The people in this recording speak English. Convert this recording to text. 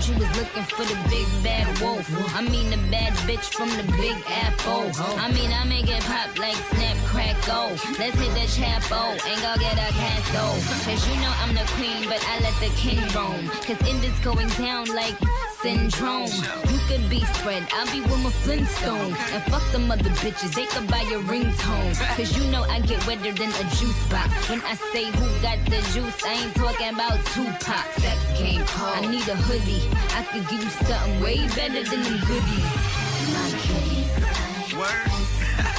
thought you was looking for the big bad wolf. I mean the bad bitch from the Big Apple. I mean I make it pop like snap, crack, go. Let's hit the chapo and go get a castle. Cause you know I'm the queen, but I let the king roam. Cause in this going down like syndrome. You could be Fred, I'll be with my Flintstone. And fuck them other bitches, they could buy your ringtone. Cause you know I get wetter than a juice box. When I say who got the juice, I ain't talking about Tupac. Sex game call, I need a hoodie. I could give you something way better than them goodies. My kitty's like word.